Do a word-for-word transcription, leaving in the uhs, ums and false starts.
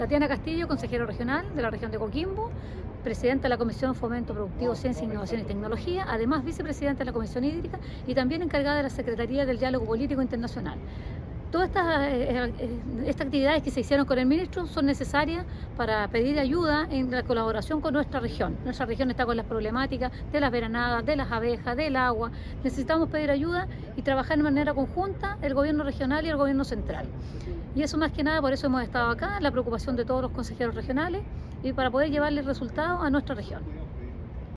Tatiana Castillo, consejero regional de la región de Coquimbo, presidenta de la Comisión Fomento Productivo, Ciencia, Innovación y Tecnología, además vicepresidenta de la Comisión Hídrica y también encargada de la Secretaría del Diálogo Político Internacional. Todas estas, eh, eh, estas actividades que se hicieron con el ministro son necesarias para pedir ayuda en la colaboración con nuestra región. Nuestra región está con las problemáticas de las veranadas, de las abejas, del agua. Necesitamos pedir ayuda y trabajar de manera conjunta el gobierno regional y el gobierno central. Y eso más que nada, por eso hemos estado acá, la preocupación de todos los consejeros regionales y para poder llevarles resultados a nuestra región.